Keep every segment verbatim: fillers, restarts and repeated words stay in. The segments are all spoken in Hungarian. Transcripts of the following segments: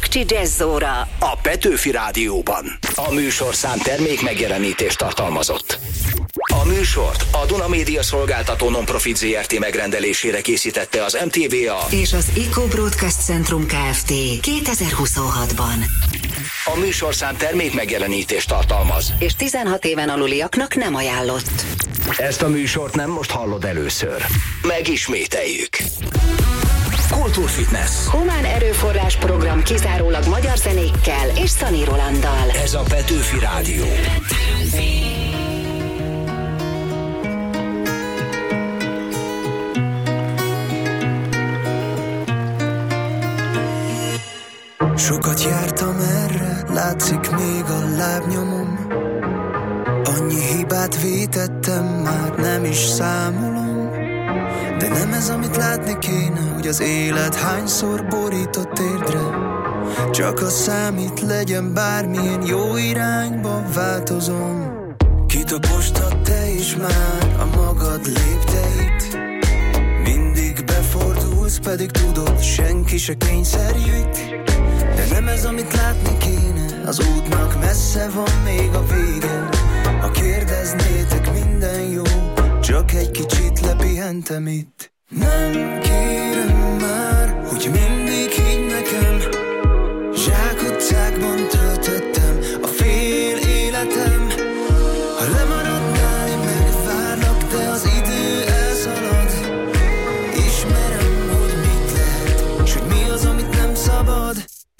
Bakcsi Jazz-óra a Petőfi Rádióban. A műsorszám termék megjelenítést tartalmazott. A műsort a Duna Média Szolgáltató Non-Profit zé er té megrendelésére készítette az em té vé á és az Eco Broadcast Centrum Kft. kétezer-huszonhatban. A műsorszám termék megjelenítést tartalmaz, és tizenhat éven aluliaknak nem ajánlott. Ezt a műsort nem most hallod először. Megismételjük. Kultúrfitness. Humán erőforrás program kizárólag magyar zenékkel és Szani Rolanddal. Ez a Petőfi Rádió. Sokat jártam erre, látszik még a lábnyomom. Annyi hibát vétettem, már nem is számolom. De nem ez, amit látni kéne, hogy az élet hányszor borított térdre. Csak a számít, legyen bármilyen jó irányba változom. Kitapostad te is már a magad lépteit. Mindig befordulsz, pedig tudod, senki se kényszerít. De nem ez, amit látni kéne, az útnak messze van még a vége. Ha kérdeznétek, minden jó, csak egy kicsit lepihentem itt. Nem kérem már, hogy mindig higgy nekem. Zsákutcákban töltöttem a fél életem. Ha lemaradnál, én megvárlak, de az idő elszalad. Ismerem, hogy mit lehet, s hogy mi az, amit nem szabad.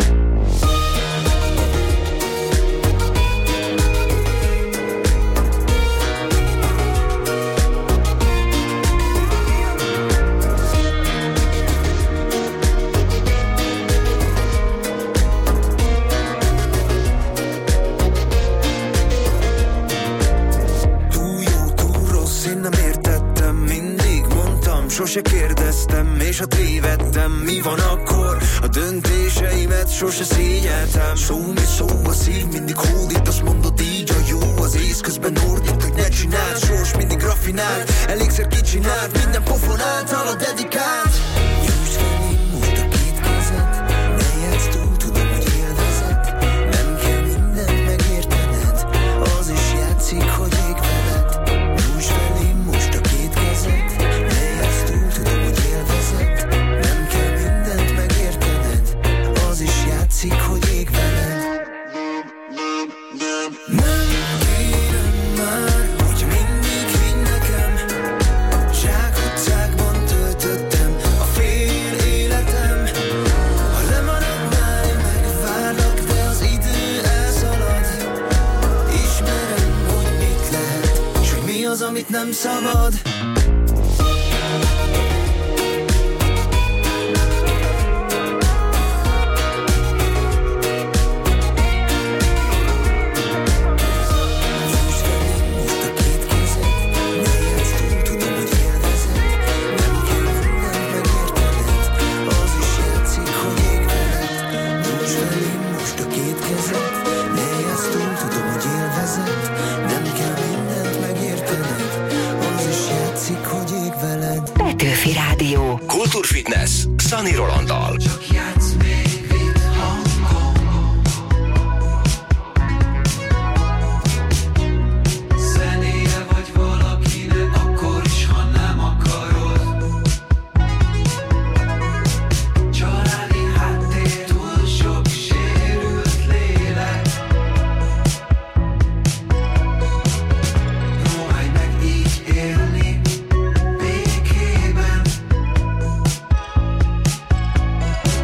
Sose kérdeztem, és ha tévedtem, mi van akkor? A döntéseimet sose szégyeltem. Szó mi szó, a szív mindig hódít, azt mondod így a jó. Az ész közben ordít, hogy ne csináld, sors mindig raffinált, elégszer kicsinált, minden pofon által a dedikált. Nyújts felém most a két kezed, ne játsz túl, tudom, hogy élvezed. Nem kell mindent megértened, az is játszik, hogy ég veled. Nyújts felém most a két kezed, játszik, hogy ég veled. Nem kérem már, hogy mindig higgy nekem. Zsákutcákban töltöttem a fél életem. Ha lemaradnál, én megvárlak, de az idő elszalad. Ismerem, hogy mit lehet, s hogy mi az, amit nem szabad. Petőfi Rádió. Kultúrfitness Szani Rolanddal. Békében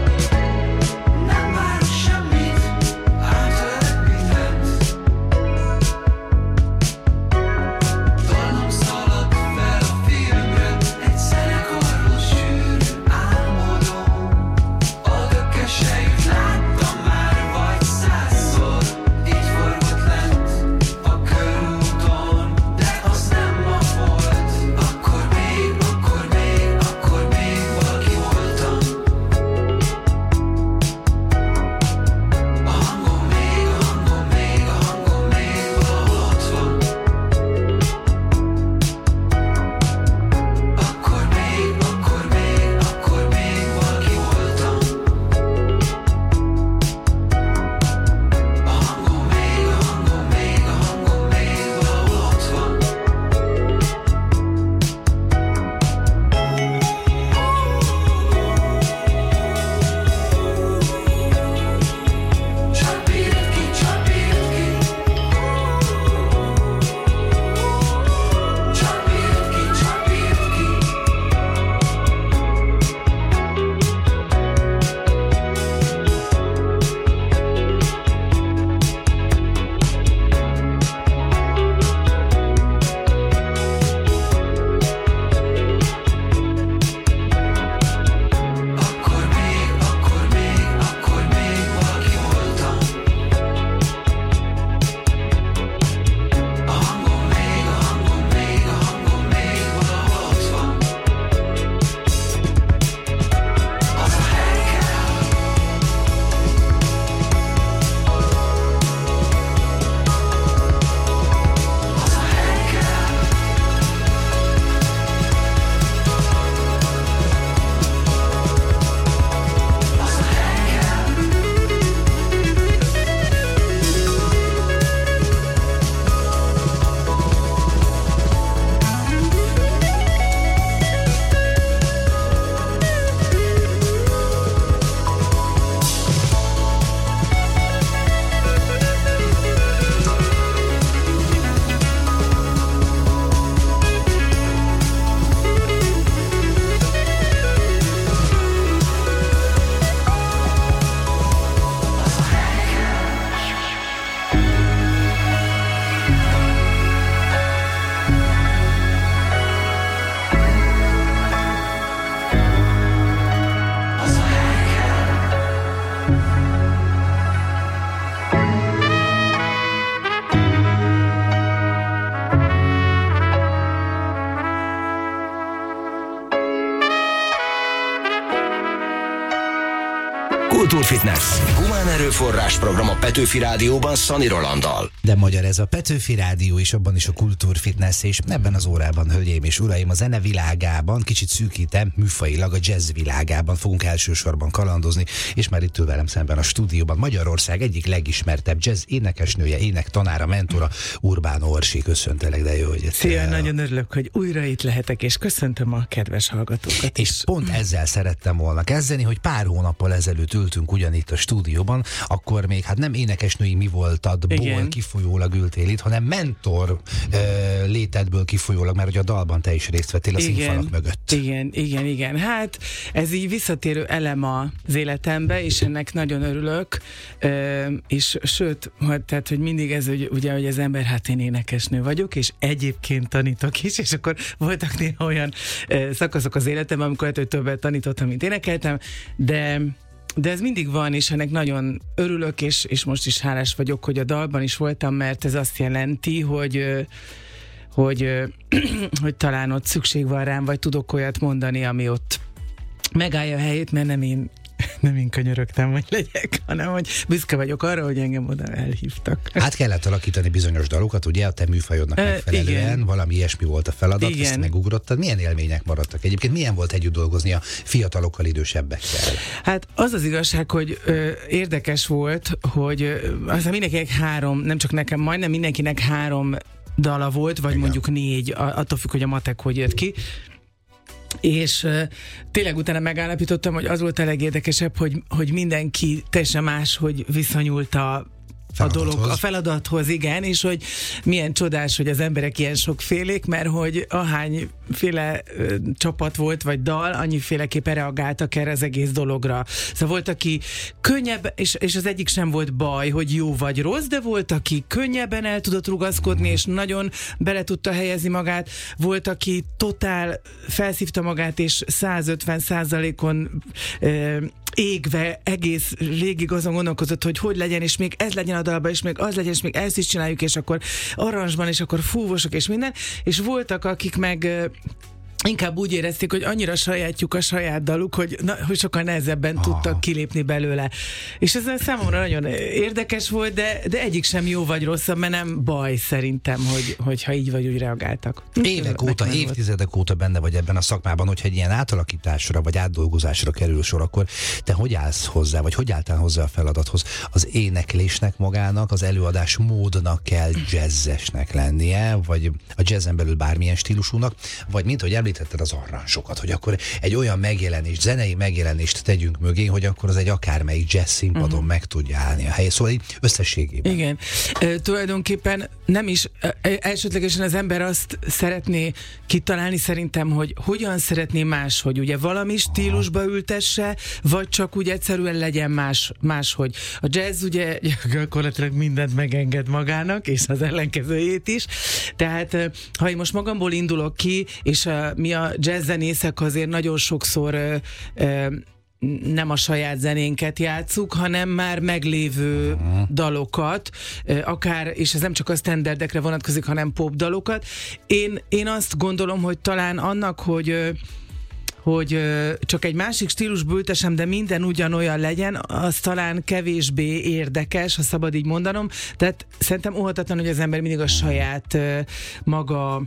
Fitness. Humán erőforrás program a Petőfi Rádióban Szani Rolanddal. De magyar ez a Petőfi Rádió is, abban is a kultúrfitness, és ebben az órában, hölgyeim és uraim, a zene világában, kicsit szűkítem, műfajilag a jazz világában fogunk elsősorban kalandozni, és már itt ül velem szemben a stúdióban Magyarország egyik legismertebb jazz énekesnője, énektanára, mentora, Urbán Orsi. Köszöntelek, de jó, hogy jöttél. Szia, nagyon örülök, hogy újra itt lehetek, és köszöntöm a kedves hallgatókat és is. Pont ezzel szerettem volna kezdeni, hogy pár hónappal ezelőtt ültünk ugyanitt a stúdióban, akkor még hát nem énekesnői mi voltadból Igen. kifolyólag ültél itt, hanem mentor uh, létedből kifolyólag, mert hogy a dalban te is részt vettél a igen, színfalak mögött. Igen, igen, igen. Hát ez így visszatérő elem az életembe, és ennek nagyon örülök, uh, és sőt, tehát, hogy mindig ez, hogy, ugye, hogy az ember, hát én énekesnő vagyok, és egyébként tanítok is, és akkor voltak néha olyan uh, szakaszok az életemben, amikor lehet, hogy többet tanítottam, mint énekeltem, de De ez mindig van, és ennek nagyon örülök, és, és most is hálás vagyok, hogy a dalban is voltam, mert ez azt jelenti, hogy, hogy, hogy talán ott szükség van rám, vagy tudok olyat mondani, ami ott megállja a helyét, mert nem én nem én könyörögtem, hogy legyek, hanem hogy büszke vagyok arra, hogy engem oda elhívtak. Hát kellett alakítani bizonyos dalokat, ugye, a te műfajodnak uh, megfelelően, igen. valami ilyesmi volt a feladat, igen. ezt megugrottad. Milyen élmények maradtak egyébként? Milyen volt együtt dolgozni a fiatalokkal, idősebbekkel? Hát az az igazság, hogy ö, érdekes volt, hogy ö, aztán mindenkinek három, nem csak nekem, majdnem mindenkinek három dala volt, vagy igen. mondjuk négy, attól függ, hogy a matek hogy jött ki. És uh, tényleg utána megállapítottam, hogy az volt a legérdekesebb, hogy, hogy mindenki teljesen más, hogy viszonyult a A dolog, a feladathoz, igen, és hogy milyen csodás, hogy az emberek ilyen sokfélék, mert hogy ahányféle ö, csapat volt, vagy dal, annyiféleképpen reagáltak erre az egész dologra. Szóval volt, aki könnyebb, és, és az egyik sem volt baj, hogy jó vagy rossz, de volt, aki könnyebben el tudott rugaszkodni, és nagyon bele tudta helyezni magát, volt, aki totál felszívta magát, és százötven százalékon ö, égve egész végig azon gondolkozott, hogy hogy legyen, és még ez legyen a dalban, és még az legyen, és még ezt is csináljuk, és akkor aranzsban, és akkor fúvosok, és minden. És voltak, akik meg inkább úgy érezték, hogy annyira sajátjuk a saját daluk, hogy, na, hogy sokkal nehezebben Aha. tudtak kilépni belőle. És ez számomra nagyon érdekes volt, de, de egyik sem jó vagy rosszabb, mert nem baj szerintem, hogy, hogyha így vagy úgy reagáltak. Évek óta, évtizedek óta benne vagy ebben a szakmában, hogyha egy ilyen átalakításra vagy átdolgozásra kerül sor, akkor te hogy állsz hozzá, vagy hogy álltál hozzá a feladathoz? Az éneklésnek magának, az előadás módnak kell jazzesnek lennie, vagy a jazzen belül bármilyen stílusúnak, vagy mint hogy említetted az arranzsokat, hogy akkor egy olyan megjelenést, zenei megjelenést tegyünk mögé, hogy akkor az egy akármelyik jazz színpadon uh-huh. meg tudja állni a helyét. Szóval így összességében. Igen. E, tulajdonképpen nem is, e, elsődlegesen az ember azt szeretné kitalálni szerintem, hogy hogyan szeretné máshogy, ugye valami stílusba ültesse, vagy csak úgy egyszerűen legyen más, máshogy. A jazz ugye gyakorlatilag mindent megenged magának, és az ellenkezőjét is. Tehát ha én most magamból indulok ki, és a, mi a jazzzenészek azért nagyon sokszor ö, ö, nem a saját zenénket játsszuk, hanem már meglévő uh-huh. dalokat, akár, és ez nem csak a standardekre vonatkozik, hanem pop dalokat. Én, én azt gondolom, hogy talán annak, hogy hogy csak egy másik stílusba ültesem, de minden ugyanolyan legyen, az talán kevésbé érdekes, ha szabad így mondanom. Tehát szerintem óhatatlan, hogy az ember mindig a saját maga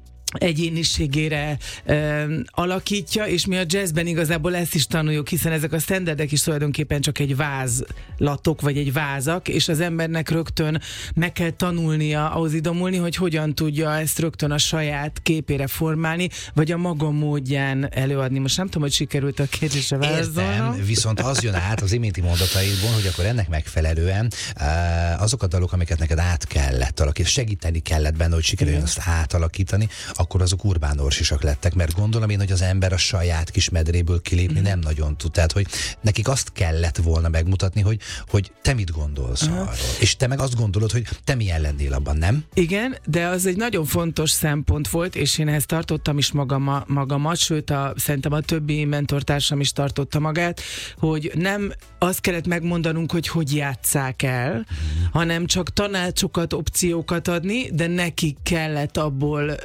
egyéniségére ö, alakítja, és mi a jazzben igazából ezt is tanuljuk, hiszen ezek a standardek is tulajdonképpen csak egy vázlatok, vagy egy vázak, és az embernek rögtön meg kell tanulnia, ahhoz idomulni, hogy hogyan tudja ezt rögtön a saját képére formálni, vagy a maga módján előadni. Most nem tudom, hogy sikerült a kérdésre válaszolnom. Értem, viszont az jön át az iménti mondataidból, hogy akkor ennek megfelelően azok a dalok, amiket neked át kellett alakítani, segíteni kellett benne, hogy sikerüljön azt átalakítani, akkor azok Urbán Orsisak lettek, mert gondolom én, hogy az ember a saját kis medréből kilépni mm. nem nagyon tud. Tehát, hogy nekik azt kellett volna megmutatni, hogy, hogy te mit gondolsz uh-huh. arról. És te meg azt gondolod, hogy te milyen lennél abban, nem? Igen, de az egy nagyon fontos szempont volt, és én ehhez tartottam is magam, magamat, sőt, a, szerintem a többi mentortársam is tartotta magát, hogy nem azt kellett megmondanunk, hogy hogy játsszák el, mm. hanem csak tanácsokat, opciókat adni, de nekik kellett abból ö,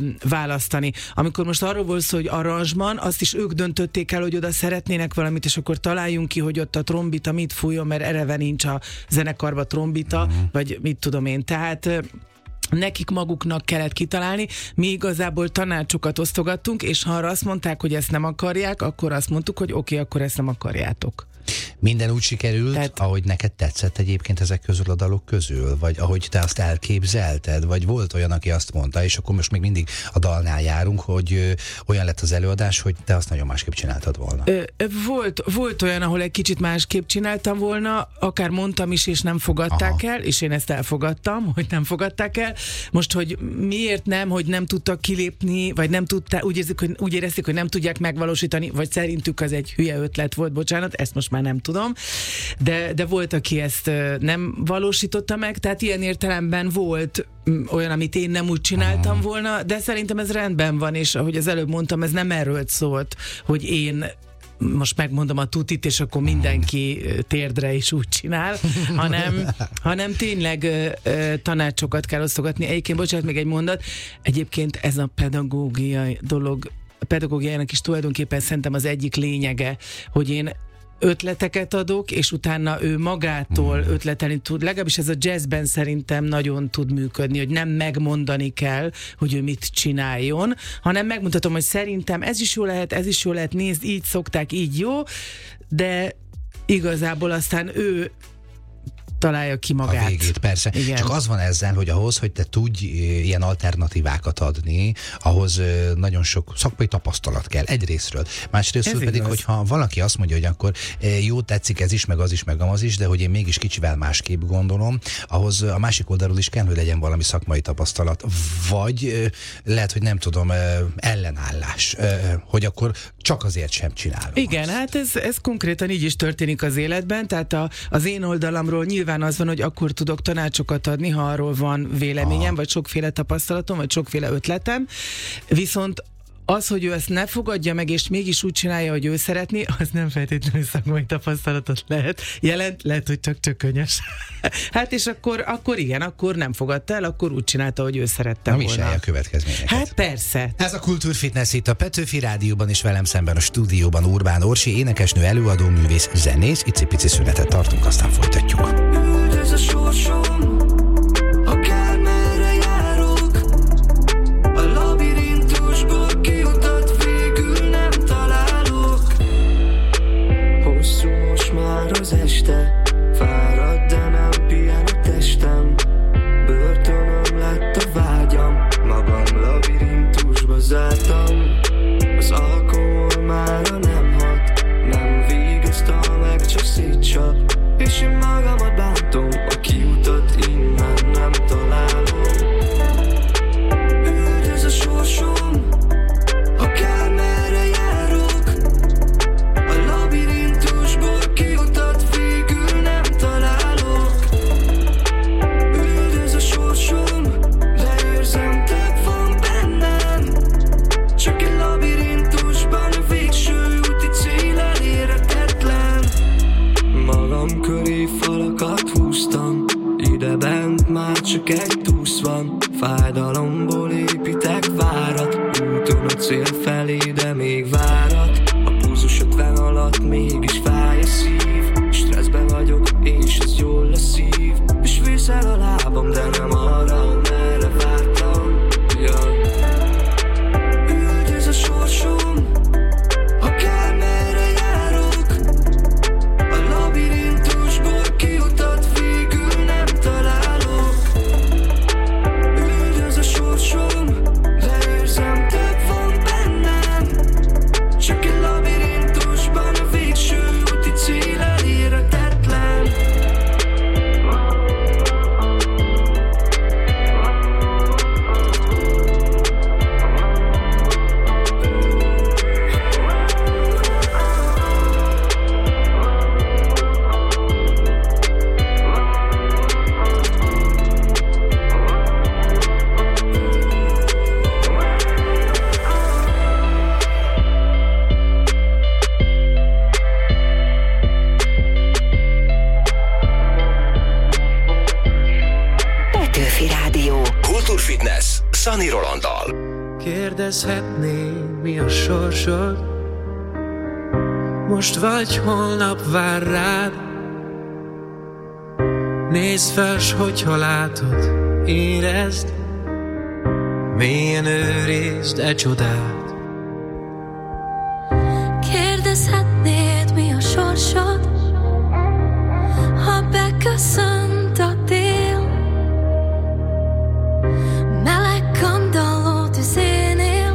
választani. Amikor most arról volt szó, hogy aranzsban, azt is ők döntötték el, hogy oda szeretnének valamit, és akkor találjunk ki, hogy ott a trombita mit fújjon, mert eleve nincs a zenekarba trombita, uh-huh. vagy mit tudom én. Tehát nekik maguknak kellett kitalálni, mi igazából tanácsokat osztogattunk, és ha arra azt mondták, hogy ezt nem akarják, akkor azt mondtuk, hogy oké, okay, akkor ezt nem akarjátok. Minden úgy sikerült, Tehát... ahogy neked tetszett egyébként ezek közül a dalok közül? Vagy ahogy te azt elképzelted? Vagy volt olyan, aki azt mondta, és akkor most még mindig a dalnál járunk, hogy ö, olyan lett az előadás, hogy te azt nagyon másképp csináltad volna? Ö, volt, volt olyan, ahol egy kicsit másképp csináltam volna, akár mondtam is, és nem fogadták Aha. el, és én ezt elfogadtam, hogy nem fogadták el. Most, hogy miért nem, hogy nem tudtak kilépni, vagy nem tudták, úgy, érzik, hogy, úgy érezték, hogy nem tudják megvalósítani, vagy szerintük az egy hülye ötlet volt, bocsánat, ezt most már nem tudom, de, de volt, aki ezt nem valósította meg, tehát ilyen értelemben volt olyan, amit én nem úgy csináltam volna, de szerintem ez rendben van, és ahogy az előbb mondtam, ez nem erről szólt, hogy én most megmondom a tutit, és akkor mindenki térdre is úgy csinál, hanem, hanem tényleg ö, ö, tanácsokat kell osztogatni. Egyébként, bocsánat, még egy mondat, egyébként ez a pedagógiai dolog, a pedagógiának is tulajdonképpen szerintem az egyik lényege, hogy én ötleteket adok, és utána ő magától mm. ötletelni tud. Legalábbis ez a jazzben szerintem nagyon tud működni, hogy nem megmondani kell, hogy ő mit csináljon, hanem megmutatom, hogy szerintem ez is jó lehet, ez is jó lehet, nézd, így szokták, így jó, de igazából aztán ő találja ki magát. A végét, persze. Igen. Csak az van ezzel, hogy ahhoz, hogy te tudj ilyen alternatívákat adni, ahhoz nagyon sok szakmai tapasztalat kell egyrésztről. Másrésztről pedig, igaz. Hogyha valaki azt mondja, hogy akkor jó, tetszik ez is, meg az is, meg az is, de hogy én mégis kicsivel másképp gondolom, ahhoz a másik oldalról is kell, hogy legyen valami szakmai tapasztalat. Vagy lehet, hogy nem tudom, ellenállás, hogy akkor csak azért sem csinálom. Igen, azt. hát ez, ez konkrétan így is történik az életben, tehát a, az én oldalamról nyilván az van, hogy akkor tudok tanácsokat adni, ha arról van véleményem, Aha. vagy sokféle tapasztalatom, vagy sokféle ötletem, viszont az, hogy ő ezt ne fogadja meg, és mégis úgy csinálja, hogy ő szeretné, az nem feltétlenül szakmai tapasztalatot lehet. Jelent, lehet, hogy csak csökönyös. Hát és akkor, akkor igen, akkor nem fogadta el, akkor úgy csinálta, hogy ő szerette volna. Nem viselje a következményeket. Hát persze. Ez a Kultúrfitness itt a Petőfi Rádióban, és velem szemben a stúdióban Urbán Orsi, énekesnő, előadó, művész, zenész. Icipici szünetet tartunk, aztán folytatjuk. Üldöz a sorsom, akármerre járok, a labirintusból kiutat végül nem találok. Hosszú most már az este, fáradt, de nem pihen a testem. Börtönöm lett a vágyam, magam labirintusba zártam. Az alkohol mára nem hat, nem vigasztal meg, csak szétcsap. És én magamat bántom, a kiutat innen nem találom. Üldöz a sorsom, akármerre járok, a labirintusból kiutat végül nem találok. Üldöz a sorsom, de érzem, több van bennem, csak egy labirintusban a végső úti cél elérhetetlen. Magam köré falakat húztam, ide bent már csak egy túsz van. Fájdalomból építek várat, úton a cél felé, de még várat. A pulzus ötven alatt mégis fáj a szív, stresszbe vagyok, és ez jól lesz szív. És vészel a lábam, de nem arra, merre vártam. Jaj. Üldöz a sorsom, akármerre járok, a labirintusból kiutat végül nem találok. Üldöz a sorsom, de érzem, több van bennem, csak egy labirintusban a végső úti cél elérhetetlen. Petőfi Rádió. Kultúrfitness Szani Rolanddal. Kérdezhetném, mi a sorsod, most vagy holnap vár rád. Nézd fel, s hogyha látod, érezd, mélyen őrizd e csodát. Kérdezhetnéd, mi a sorsod, ha beköszönt a tél. Meleg kandalló tüzénél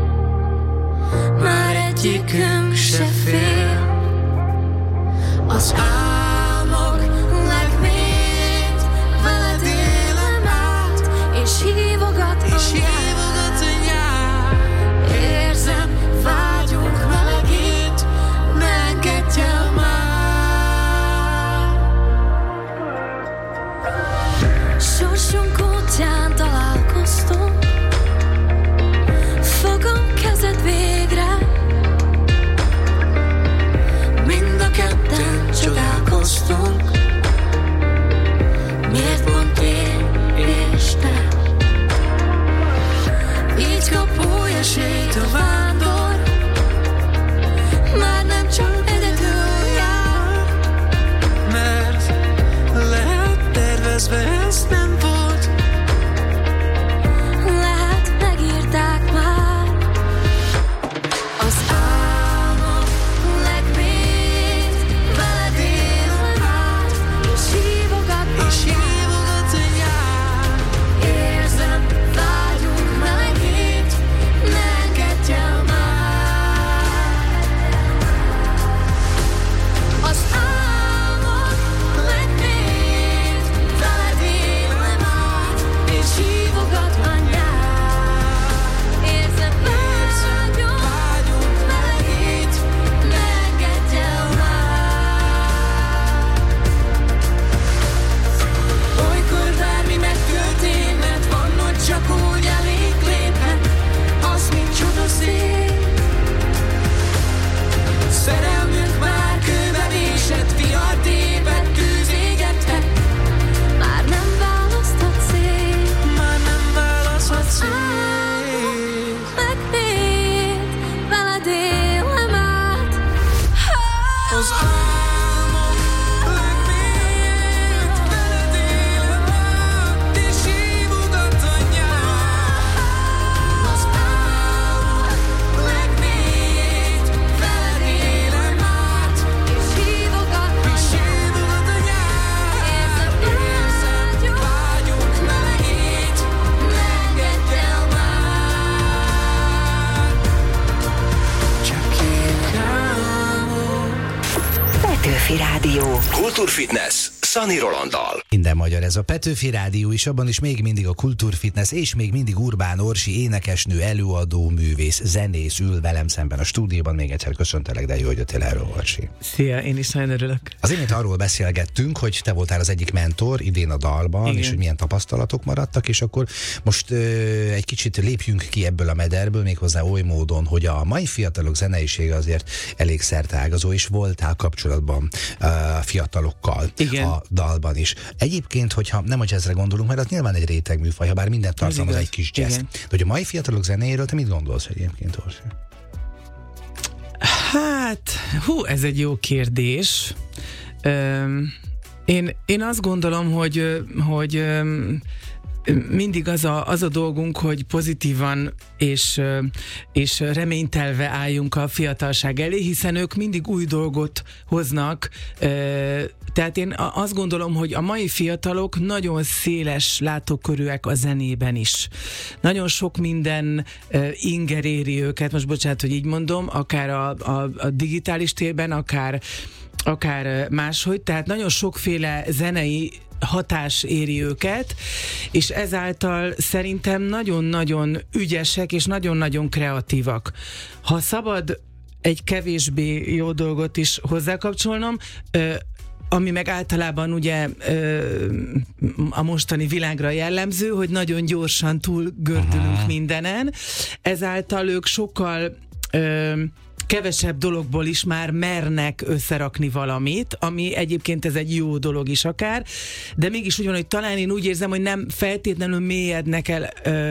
már egyikünk se fél. Az álmok legmélyt veled élem át, és hívogat a nyár. Érzem, vágyunk melegít, ne engedj el már. Sorsunk útján találkoztunk, fogom kezed végre. Mind a ketten csodálkoztunk, miért pont én és te. Így kap új esélyt a vándor, már nem csak egyedül jár. Mert lehet tervezve ez nem volt, lehet megírták már. Az álmok legmélyt veled élem át, és hívogat a és hívogat a nyár. Érzem, vágyunk melegít, ne engedj el már. Az álmok legmélyt veled élem át, és hívogat a nyár. Érzem, vágyunk melegít, ne engedj el már. Olykor bármi megtörténhet, van, hogy csak úgy elég léphet, az mint csodaszép. Szerelmünk már kőbe vésett, vihar tépett, tűz égethet, Már nem választhat szét, már nem választhat szét. megmélyt veled élem át. Az álmok legmélyt veled élem át, és hívogat a nyár. Az álmok legmélyt veled élem át, És hívogat a és hívogat a nyár. Érzem, vágyunk, Vágyunk melegít, ne engedj el már. csak kék álmok. Petőfi Rádió. Kultúrfitness Szani Rolanddal. Minden magyar ez a Petőfi Rádió is, abban is még mindig a kultúrfitness, és még mindig Urbán Orsi, énekesnő, előadó, művész, zenész ül velem szemben a stúdióban. Még egyszer köszöntelek, de jó, hogy jöttél erről, Orsi. Szia, én is nagyon örülök. Az imént arról beszélgettünk, hogy te voltál az egyik mentor idén a dalban, Igen. és hogy milyen tapasztalatok maradtak, és akkor most ö, egy kicsit lépjünk ki ebből a mederből, méghozzá oly módon, hogy a mai fiatalok zeneisége azért elég szerteágazó, és voltál kapcsolatban ö, fiatalokkal Igen. a dalban is. Egyébként, hogyha nem a jazzre gondolunk, mert az nyilván egy réteg műfaj, ha bár mindent tartalmaz igaz. egy kis jazz. Igen. De hogy a mai fiatalok zenéjéről te mit gondolsz egyébként, Orsi? Hát, hú, ez egy jó kérdés. Öm, én, én azt gondolom, hogy, ö, hogy öm, mindig az a, az a dolgunk, hogy pozitívan és, ö, és reménytelve álljunk a fiatalság elé, hiszen ők mindig új dolgot hoznak. Ö, Tehát én a- azt gondolom, hogy a mai fiatalok nagyon széles látókörűek a zenében is. Nagyon sok minden uh, inger éri őket, most bocsánat, hogy így mondom, akár a, a, a digitális térben, akár, akár uh, máshogy, tehát nagyon sokféle zenei hatás éri őket, és ezáltal szerintem nagyon-nagyon ügyesek és nagyon-nagyon kreatívak. Ha szabad egy kevésbé jó dolgot is hozzákapcsolnom, ö, ami meg általában ugye ö, a mostani világra jellemző, hogy nagyon gyorsan túl gördülünk Aha. mindenen. Ezáltal ők sokkal ö, kevesebb dologból is már mernek összerakni valamit, ami egyébként ez egy jó dolog is akár, de mégis úgy van, hogy talán én úgy érzem, hogy nem feltétlenül mélyednek el ö,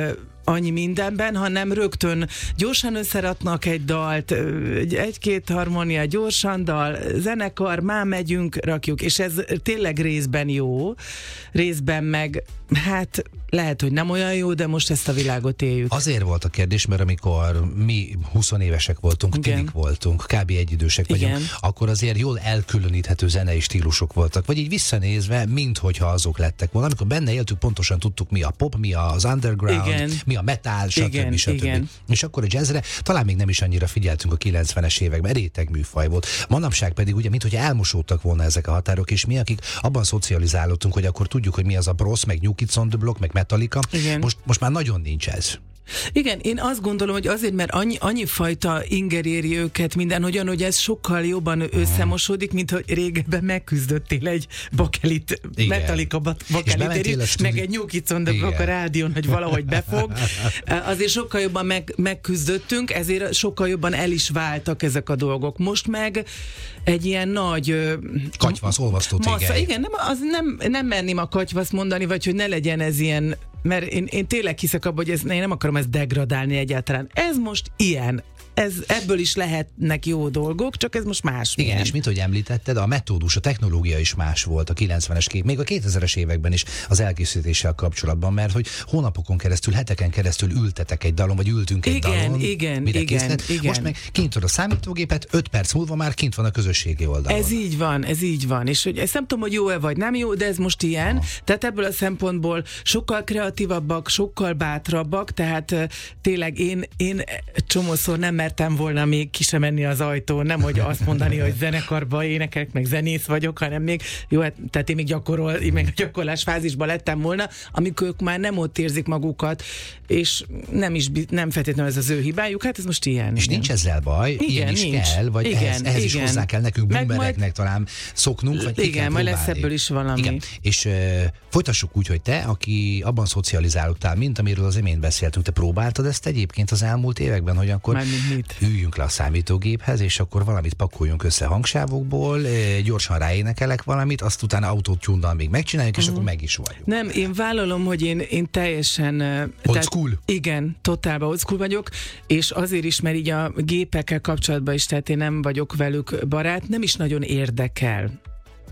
annyi mindenben, hanem rögtön gyorsan összeratnak egy dalt, egy-két harmónia, gyorsan dal, zenekar, már megyünk, rakjuk, és ez tényleg részben jó, részben meg hát lehet, hogy nem olyan jó, de most ezt a világot éljük. Azért volt a kérdés, mert amikor mi huszonévesek voltunk, Igen. tinik voltunk, kb. Egyidősek vagyunk, Igen. akkor azért jól elkülöníthető zenei stílusok voltak, vagy így visszanézve, minthogyha azok lettek volna. Amikor benne éltük, pontosan tudtuk, mi a pop, mi az underground, Igen. mi a metal, stb. Igen, stb. igen. És akkor a jazzre talán még nem is annyira figyeltünk a kilencvenes években, réteg műfaj volt. Manapság pedig ugye, minthogy elmosódtak volna ezek a határok, és mi, akik abban szocializálódtunk, hogy akkor tudjuk, hogy mi az a Bros, meg New Kids on the Block, meg Metallica. Most, most már nagyon nincs ez. Igen, én azt gondolom, hogy azért, mert annyi, annyi fajta inger éri őket minden, hogyan, hogy ez sokkal jobban összemosódik, mint hogy régebben megküzdöttél egy bakelit, Metallica bakelitérét, meg egy New Kids on the Block a rádión, hogy valahogy befog. Azért sokkal jobban meg, megküzdöttünk, ezért sokkal jobban el is váltak ezek a dolgok. Most meg egy ilyen nagy... Katyvasz, olvasztó tégely. Igen, nem, az nem, nem merném a katyvaszt mondani, vagy hogy ne legyen ez ilyen, mert én, én tényleg hiszek abban, hogy ez, én nem akarom ezt degradálni egyáltalán. Ez most ilyen. Ez, ebből is lehetnek jó dolgok, csak ez most más. Igen, és mint hogy említetted, a metódus, a technológia is más volt a kilencvenes kép, még a kétezres években is az elkészítéssel kapcsolatban, mert hogy hónapokon keresztül, heteken keresztül ültetek egy dalon, vagy ültünk egy igen, dalon. Igen, mire igen, készlet. igen. Most meg kint van a számítógépet, öt perc múlva már kint van a közösségi oldalon. Ez így van, ez így van. És hogy ezt nem tudom, hogy jó-e vagy nem jó, de ez most ilyen. Ha. Tehát ebből a szempontból sokkal kreatívabbak, sokkal bátrabbak, tehát uh, tényleg én, én csomószor nem mertem volna még ki sem menni az ajtón, nem hogy azt mondani, hogy zenekarba énekelek, meg zenész vagyok, hanem még, jó, hát, tehát én még gyakorol, én még a gyakorlás fázisban lettem volna, amikor ők már nem ott érzik magukat, és nem is, nem feltétlenül ez az ő hibájuk, hát ez most ilyen. És igen. nincs ezzel baj, igen, ilyen is nincs. kell, vagy igen, ehhez, ehhez igen. is hozzá kell nekünk boomereknek majd... talán szoknunk, vagy igen, majd lesz ebből is valami. Igen. És uh, folytassuk úgy, hogy te, aki abban szocializálódtál, mint amiről az imént beszéltünk, te próbáltad ezt egyébként az elmúlt években, hogy akkor üljünk le a számítógéphez, és akkor valamit pakoljunk össze hangsávokból, gyorsan ráénekelek valamit, azt utána autótyúnnal még megcsináljuk, és mm. akkor meg is vagyunk. Nem, én vállalom, hogy én, én teljesen... Old tehát, school? Igen, totálban old school vagyok, és azért is, mert így a gépekkel kapcsolatban is, tehát én nem vagyok velük barát, nem is nagyon érdekel.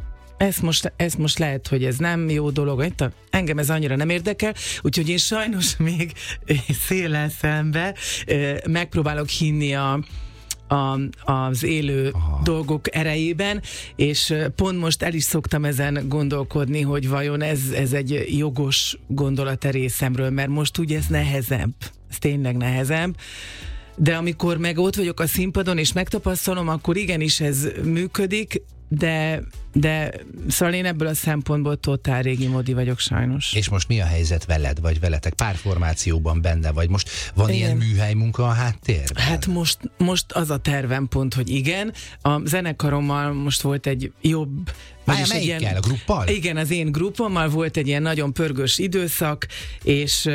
Ez most, ez most lehet, hogy ez nem jó dolog, engem ez annyira nem érdekel, úgyhogy én sajnos még széllel szembe megpróbálok hinni a A, az élő Aha. dolgok erejében, és pont most el is szoktam ezen gondolkodni, hogy vajon ez, ez egy jogos gondolat a részemről, mert most ugye ez nehezebb, ez tényleg nehezebb, de amikor meg ott vagyok a színpadon, és megtapasztalom, akkor igenis ez működik, de, de szóval én ebből a szempontból totál régi modi vagyok sajnos. És most mi a helyzet veled, vagy veletek? Pár formációban benne vagy. Most van igen. ilyen műhely munka a háttérben? Hát most, most az a tervem pont, hogy igen. A zenekarommal most volt egy jobb... Mája, melyikkel? Ilyen, a gruppal? Igen, az én gruppommal volt egy ilyen nagyon pörgős időszak, és...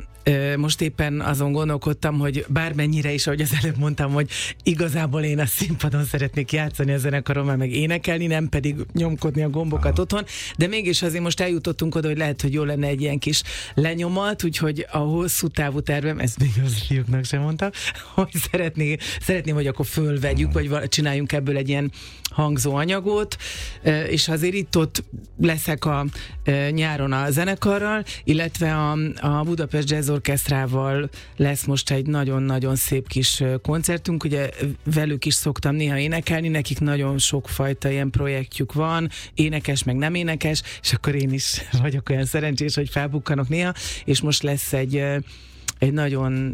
most éppen azon gondolkodtam, hogy bármennyire is, ahogy az előbb mondtam, hogy igazából én a színpadon szeretnék játszani a zenekarommal, meg énekelni, nem pedig nyomkodni a gombokat Aha. otthon, de mégis azért most eljutottunk oda, hogy lehet, hogy jó lenne egy ilyen kis lenyomat, úgyhogy a hosszú távú tervem, ezt még az fiúknak sem mondtam, hogy szeretné, szeretném, hogy akkor fölvegyük, vagy csináljunk ebből egy ilyen hangzó anyagot, és azért itt-ott leszek a nyáron a zenekarral, illetve a, a Budapest Jazz Orchestrával lesz most egy nagyon-nagyon szép kis koncertünk, ugye velük is szoktam néha énekelni, nekik nagyon sokfajta ilyen projektjük van, énekes, meg nem énekes, és akkor én is vagyok olyan szerencsés, hogy felbukkanok néha, és most lesz egy egy nagyon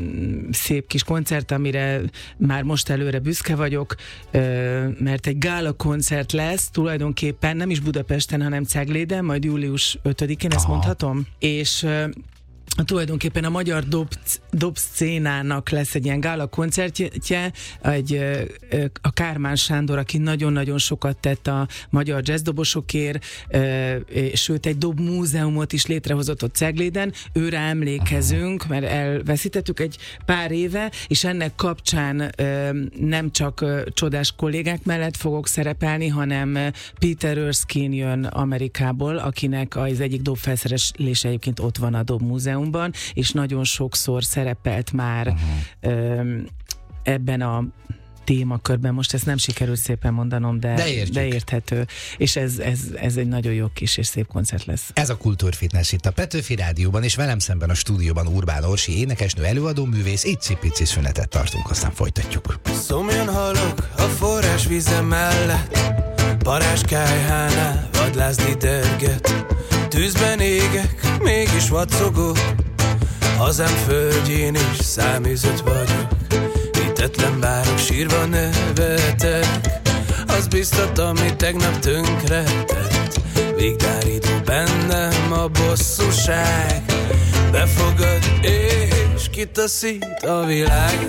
szép kis koncert, amire már most előre büszke vagyok, mert egy gála koncert lesz, tulajdonképpen nem is Budapesten, hanem Cegléden, majd július ötödikén, ezt mondhatom, és tulajdonképpen a magyar dob, dob szcénának lesz egy ilyen gála koncertje, egy, a Kármán Sándor, aki nagyon-nagyon sokat tett a magyar jazzdobosokért, sőt egy dob múzeumot is létrehozott ott Cegléden, őre emlékezünk, mert elveszítettük egy pár éve, és ennek kapcsán nem csak csodás kollégák mellett fogok szerepelni, hanem Peter Erskine jön Amerikából, akinek az egyik dobfelszerelése egyébként ott van a dob múzeum. múzeumban, és nagyon sokszor szerepelt már uh-huh. ö, ebben a témakörben, most ezt nem sikerült szépen mondanom, de, de, de érthető. És ez, ez, ez egy nagyon jó kis és szép koncert lesz. Ez a Kultúrfitness itt a Petőfi Rádióban, és velem szemben a stúdióban Urbán Orsi énekesnő, előadó művész, icipici szünetet tartunk, aztán folytatjuk. Szomjan halok a forrás víze mellett, parázskájhánál vadlászni dörgött. Tűzben égek, mégis vacogok, hazám földjén is száműzött vagyok. Hitetlen várok, sírva nevetek, az biztat, ami tegnap tönkretett. Végdárító bennem a bosszúság, befogad és kitaszít a világ.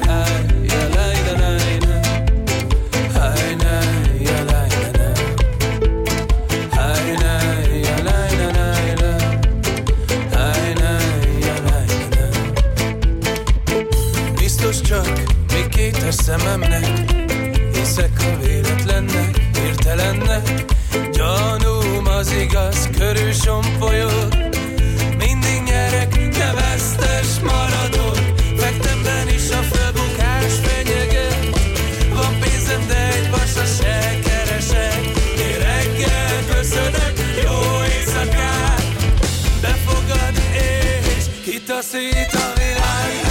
Biztos csak még kétes szememnek, hiszek a véletlennek, hirtelennek. Gyanúm az igaz, körül sompolyog, mindig nyerek, de vesztes maradok. Fektemben is a fölbukás fenyeget, van pénzem, de egy vasra se keresek. Én reggel köszönök, jó éjszakát, befogad és kitaszít a világ.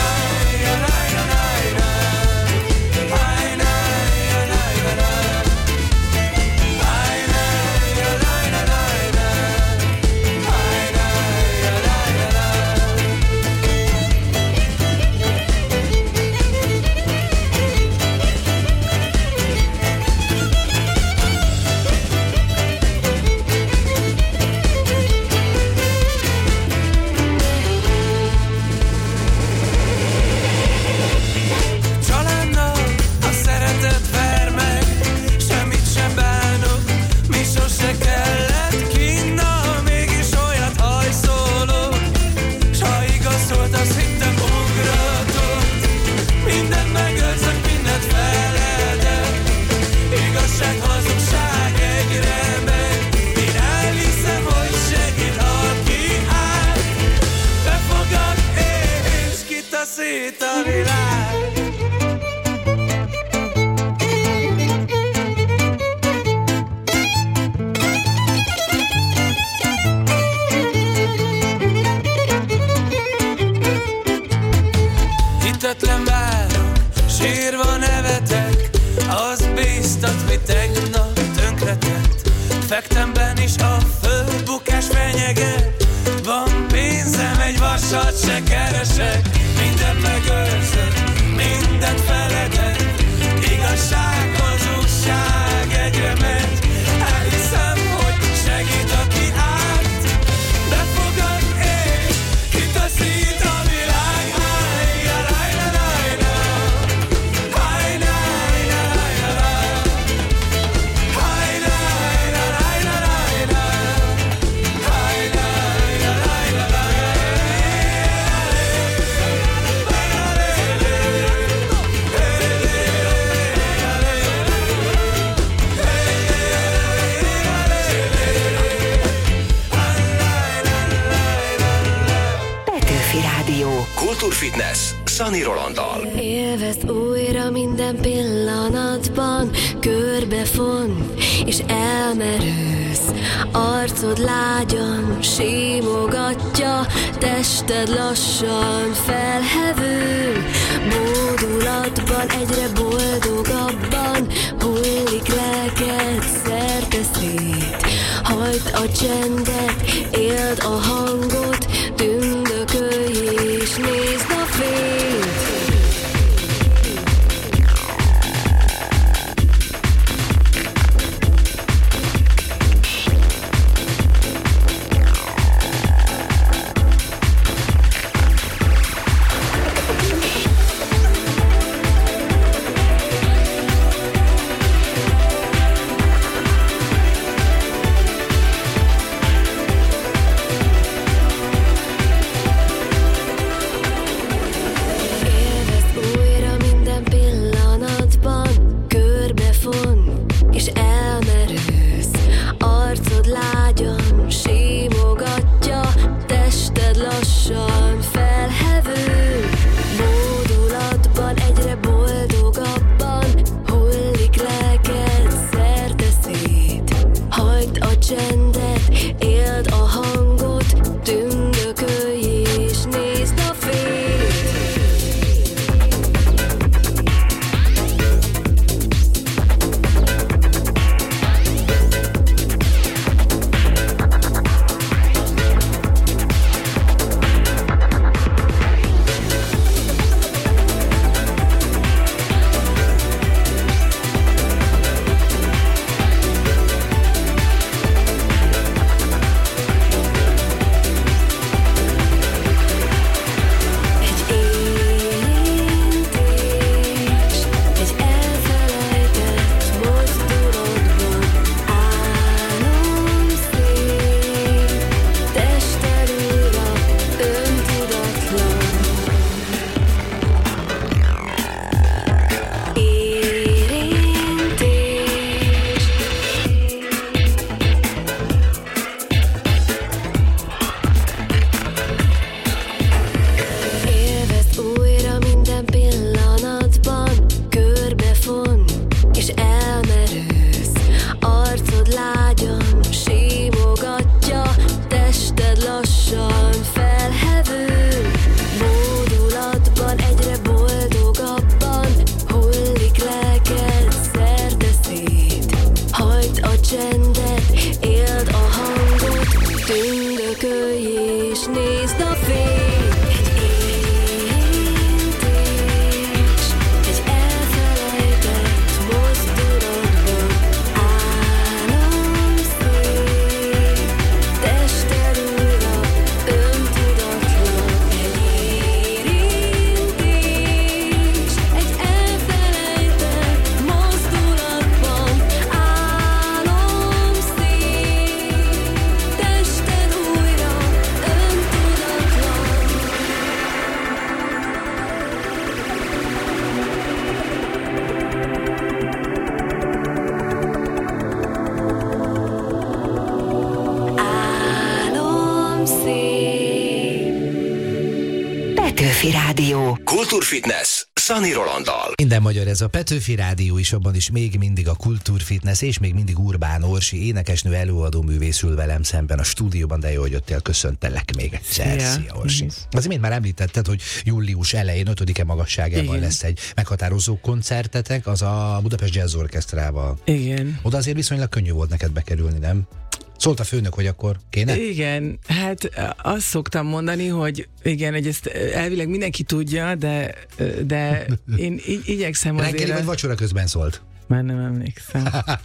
Hitetlen várok, sírva nevetek, az biztat, mi tegnap tönkretett. Fektemben is a földbukás fenyeget, van pénzem, egy vasat se keresek. Minden megőrzök, mindent feledek, igazság, hazugság egyre megy. Elhiszem, hogy segít, aki árt, befogad és kitaszít a világ. Kultúrfitness Szani Rolanddal. Élvezd újra minden pillanatban, körbefont és elmerülsz. Arcod lágyan simogatja, tested lassan felhevül. Bódulatban egyre boldogabban hullik lelked szerte szét. Hagyd a csendet, éld a hangot, tündökölj és nézd a fényt. gazda fény, egy érintés, egy elfelejtett mozdulatban, álomszép, tested újra öntudatlan, egy érintés, egy elfelejtett mozdulatban, álomszép, tested újra öntudatlan. Álomszép. Petőfi Rádió. Kultúrfitness Szani Rolanddal. Minden magyar, ez a Petőfi Rádió is, abban is még mindig a kultúrfitness, és még mindig Urbán Orsi, énekesnő, előadó művész ül velem szemben a stúdióban, de jó, hogy jöttél, köszöntelek még egyszer. Szia. Szia, Orsi. Mhm. Az imént már említetted, hogy július elején, ötödike magasságában Igen. lesz egy meghatározó koncertetek, az a Budapest Jazz Orchestrával. Igen. Oda azért viszonylag könnyű volt neked bekerülni, nem? Szólt a főnök, hogy akkor kéne? Igen, hát azt szoktam mondani, hogy igen, hogy ezt elvileg mindenki tudja, de, de én igy- igyekszem azért... Reggeli vagy vacsora közben szólt? Már nem emlékszem.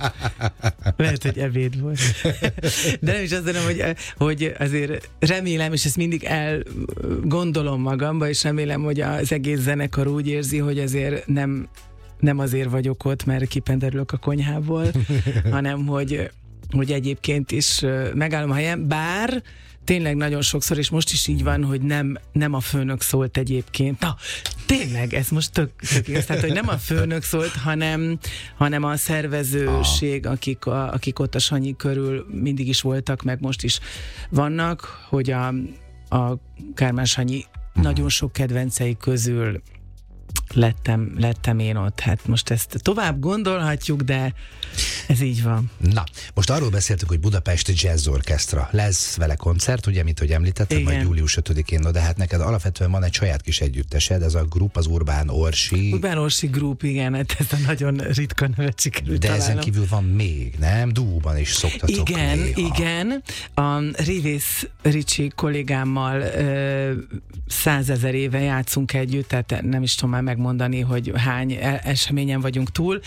Lehet, hogy ebéd volt. De nem is azt mondom, hogy, hogy azért remélem, és ezt mindig elgondolom magamba, és remélem, hogy az egész zenekar úgy érzi, hogy azért nem, nem azért vagyok ott, mert kipenderülök a konyhából, hanem hogy, hogy egyébként is megállom a helyem, bár tényleg nagyon sokszor, és most is így van, hogy nem, nem a főnök szólt egyébként. Na, tényleg, ez most tök, tök igaz. Tehát, hogy nem a főnök szólt, hanem, hanem a szervezőség, akik, a, akik ott a Sanyi körül mindig is voltak, meg most is vannak, hogy a, a Kármán Sanyi nagyon sok kedvencei közül lettem, lettem én ott. Hát most ezt tovább gondolhatjuk, de ez így van. Na, most arról beszéltük, hogy Budapest Jazz Orchestra. Lesz vele koncert, ugye, mint hogy említettem, Igen. majd július ötödikén, no, de hát neked alapvetően van egy saját kis együttesed, ez a grup, az Urbán Orsi. Urbán Orsi Group, igen, hát ez a nagyon ritka nevet sikerült De találnom. ezen kívül van még, nem? Dúban is szoktatok Igen, néha. igen. A Rivész Ricsi kollégámmal ö, százezer éve játszunk együtt, tehát nem is tudom már megmondani, hogy hány e- eseményen vagyunk túl,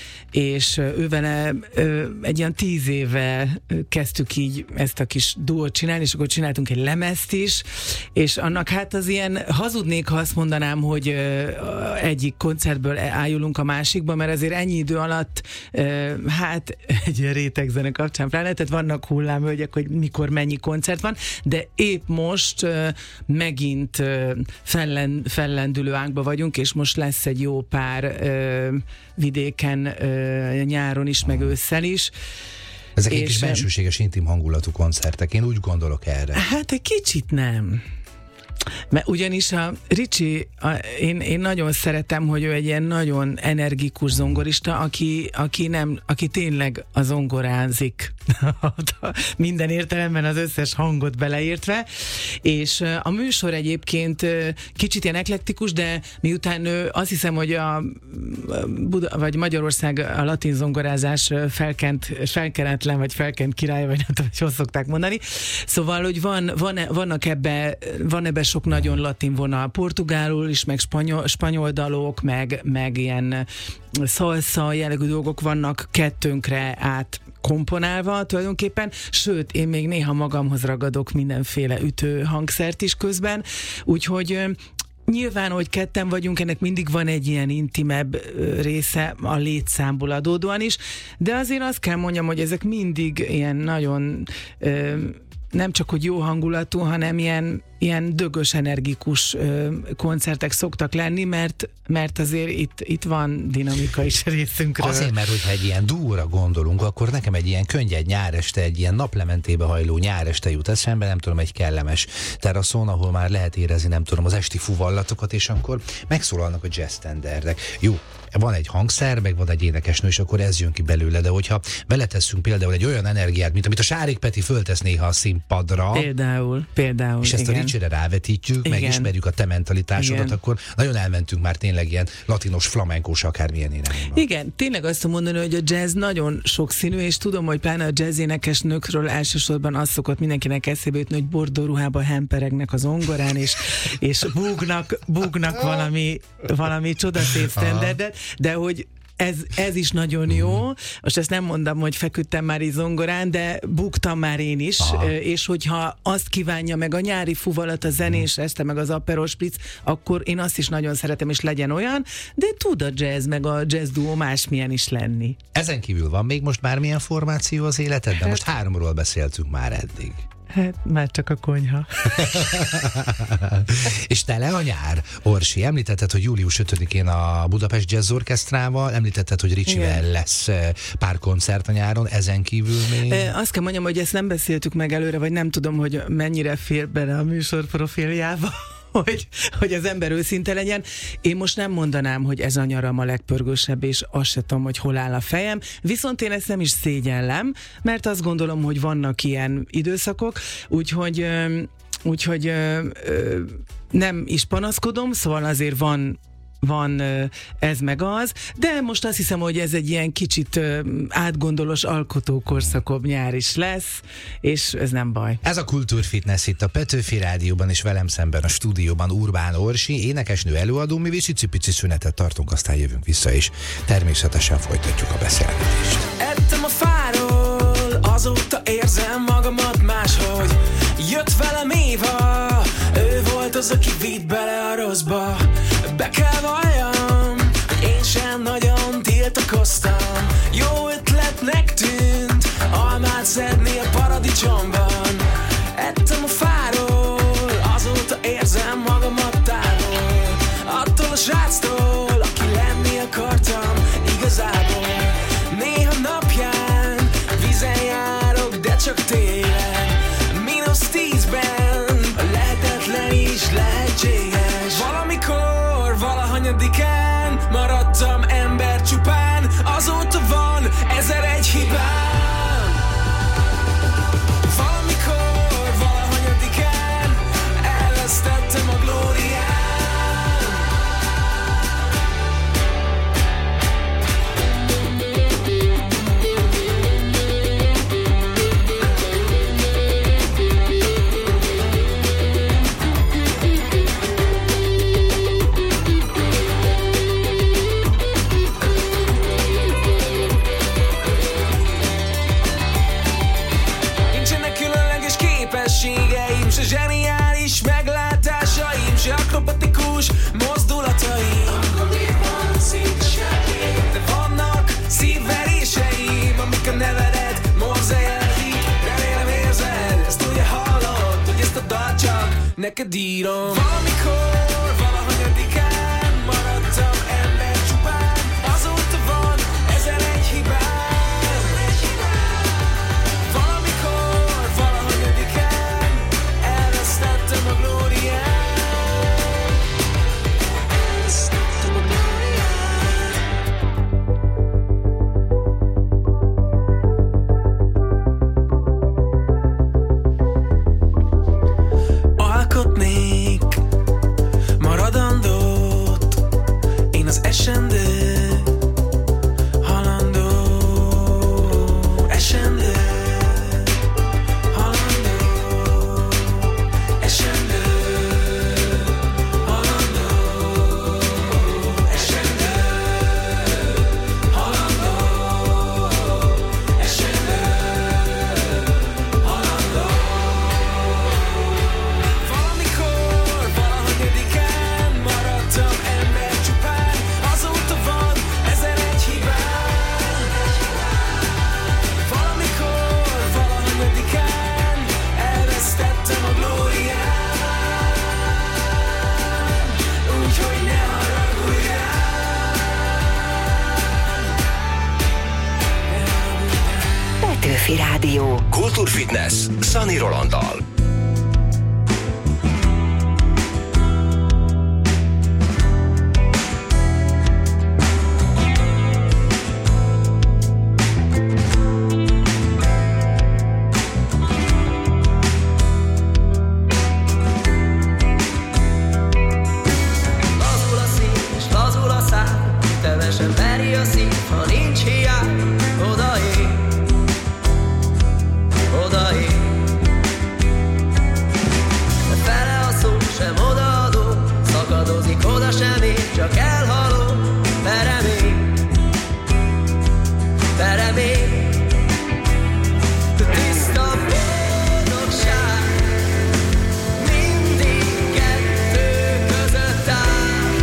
és ő vele egy ilyen tíz éve kezdtük így ezt a kis duót csinálni, és akkor csináltunk egy lemezt is, és annak hát az ilyen, hazudnék, ha azt mondanám, hogy egyik koncertből ájulunk a másikba, mert azért ennyi idő alatt hát egy ilyen rétegzene kapcsán pláne, tehát vannak hullámhölgyek, hogy mikor mennyi koncert van, de épp most megint fellen, fellendülő ágba vagyunk, és most lesz egy jó pár vidéken nyáron is, meg ősszel is. Ezek egy és kis bensőséges, intim hangulatú koncertek, én úgy gondolok erre. Hát egy kicsit nem. Mert ugyanis a Ricsi, a, én, én nagyon szeretem, hogy ő egy ilyen nagyon energikus zongorista, aki, aki, nem, aki tényleg a zongorázik. Minden értelemben az összes hangot beleértve. És a műsor egyébként kicsit ilyen eklektikus, de miután ő, azt hiszem, hogy a Buda, vagy Magyarország a latin zongorázás felkent, felkenetlen, vagy felkent király, vagy nem tudom, hogy hogy szokták mondani. Szóval, hogy van, van, vannak ebbe, van ebbe sok nagyon latin vonal, portugálul is, meg spanyol, spanyol dalok, meg, meg ilyen szalsza jellegű dolgok vannak kettőnkre át komponálva tulajdonképpen, sőt, én még néha magamhoz ragadok mindenféle ütő hangszert is közben, úgyhogy nyilván, hogy ketten vagyunk, ennek mindig van egy ilyen intimebb része a létszámból adódóan is, de azért azt kell mondjam, hogy ezek mindig ilyen nagyon nem csak, hogy jó hangulatú, hanem ilyen, ilyen dögös, energikus ö, koncertek szoktak lenni, mert, mert azért itt, itt van dinamika is részünkről. Azért, mert hogyha egy ilyen dúra gondolunk, akkor nekem egy ilyen könnyed nyáreste, egy ilyen naplementébe hajló nyáreste jut eszembe, nem tudom, egy kellemes teraszon, ahol már lehet érezni, nem tudom, az esti fuvallatokat, és akkor megszólalnak a jazz standardek. Jó, van egy hangszer, meg van egy énekesnő, és akkor ez jön ki belőle, de hogyha beletesszünk például egy olyan energiát, mint amit a Sárik Peti föltesz néha a színpadra, színpadra. Például, például, És ezt igen. a Ricsire rávetítjük, Igen. megismerjük a te mentalitásodat, Igen. akkor nagyon elmentünk már tényleg ilyen latinos, flamenkós, akármilyen irányba. Igen, tényleg azt tudom mondani, hogy a jazz nagyon sokszínű, és tudom, hogy pláne a jazz énekes nőkről elsősorban az szokott mindenkinek eszébe jutni, hogy bordó ruhában hemperegnek az ongorán, és, és búgnak, búgnak valami, valami csodaszép standardet, de hogy Ez, ez is nagyon jó. Most ezt nem mondom, hogy feküdtem már így zongorán, de buktam már én is, Aha. és hogyha azt kívánja meg a nyári fuvalat, a zenés este, meg az Aperol Spritz, akkor én azt is nagyon szeretem, és legyen olyan, de tud a jazz, meg a jazz duo másmilyen is lenni. Ezen kívül van még most bármilyen formáció az életedben? Most háromról beszéltünk már eddig. Hát már csak a konyha. És tele a nyár, Orsi. Említetted, hogy július ötödikén a Budapest Jazz Orchestrával, említetted, hogy Ricsivel Igen. lesz pár koncert a nyáron, ezen kívül még... E, azt kell mondjam, hogy ezt nem beszéltük meg előre, vagy nem tudom, hogy mennyire fér bele a műsor profiljába, hogy, hogy az ember őszinte legyen. Én most nem mondanám, hogy ez a nyaram a legpörgősebb, és azt se tudom, hogy hol áll a fejem, viszont én ezt nem is szégyellem, mert azt gondolom, hogy vannak ilyen időszakok, úgyhogy, ö, úgyhogy ö, ö, nem is panaszkodom, szóval azért van van ez meg az, de most azt hiszem, hogy ez egy ilyen kicsit átgondolós alkotókorszakobb nyár is lesz, és ez nem baj. Ez a Kultúrfitness itt a Petőfi Rádióban, és velem szemben a stúdióban Urbán Orsi, énekesnő, előadó, mi icipici szünetet tartunk, aztán jövünk vissza, és természetesen folytatjuk a beszélgetést. Ettem a fáról, azóta érzem magamat máshogy. Jött velem Éva, ő volt az, aki vitt bele a rosszba. Be kell valljam, én sem nagyon tiltakoztam. Jó ötletnek tűnt almát szedni a paradicsomban. Ettem a fáról, azóta érzem magamat távol. Attól a sráctól, aki lenni akartam igazából. Néha napján vízen járok, de csak télen. Mínusz tízben a lehetetlen is lehetséges. Valamikor, valahanyadikán maradtam ember csupán. Azóta van ezer egy hibám. Valamikor, valahanyadikán elvesztettem a glóriát. Képességeim, se zseniális meglátásaim, se akrobatikus mozdulataim. De vannak szívveréseim, amik a nevedet morzajelezik. Remélem érzed, ezt ugye hallod, hogy ezt a dalt csak neked írom. Valamikor, valahanyadikán maradtam ember csupán. Azóta van ezer egy hibám. Petőfi Rádió. Kultúrfitness Szani Rolanddal. csak elhalok, de remény, de remény. Tiszta boldogság mindig kettő között áll.